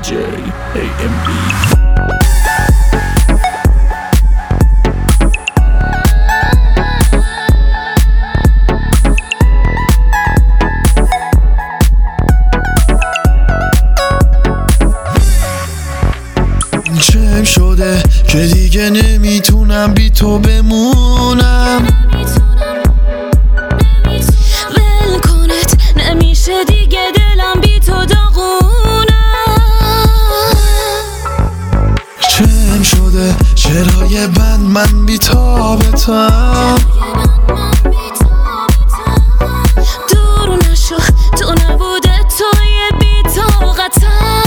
DJ AMB. چم شده که دیگه نمیتونم بی تو بمونم، ول کنت نمیشه دیگه دلم بی تو داغونم. چم شده چرای بند من بی تابتم، دور نشو تو نبوده توی بی طاقتم.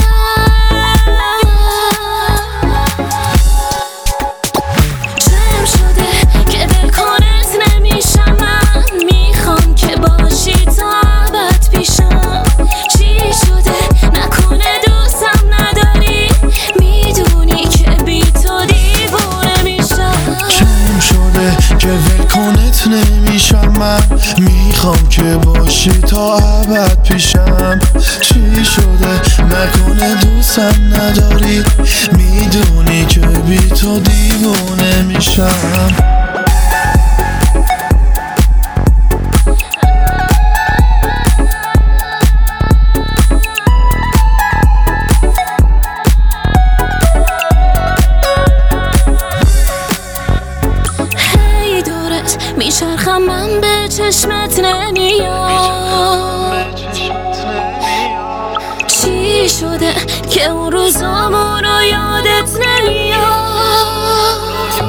نمیشم من میخوام که باشی تا ابد پیشم. چی شده نکنه دوستم نداری، میدونی که بی تو دیوونه میشم. میچرخم من به چشمت نمیاد، چی شده که اون روزامون رو یادت نمیاد.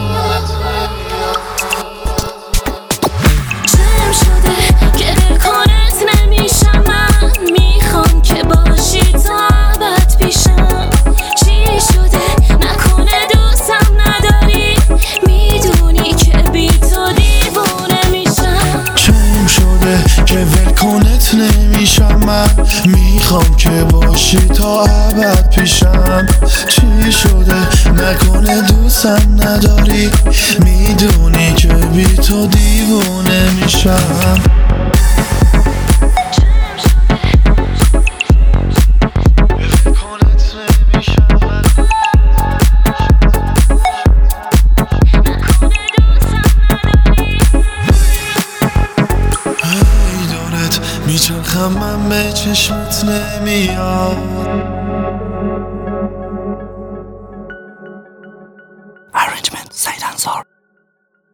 چم شده که دل کنت نمیشم من، میخوام که باشی تا ابد پیشم. چی شده نکنه دوستم نداری، میدونی که بی تو که ول کنت نمیشم من، میخوام که باشی تا ابد پیشم. چی شده نکنه دوستم نداری، میدونی که بی تو دیوونه میشم. میچرخم من به چشمت نمیاد. Arrangement سعید انصار.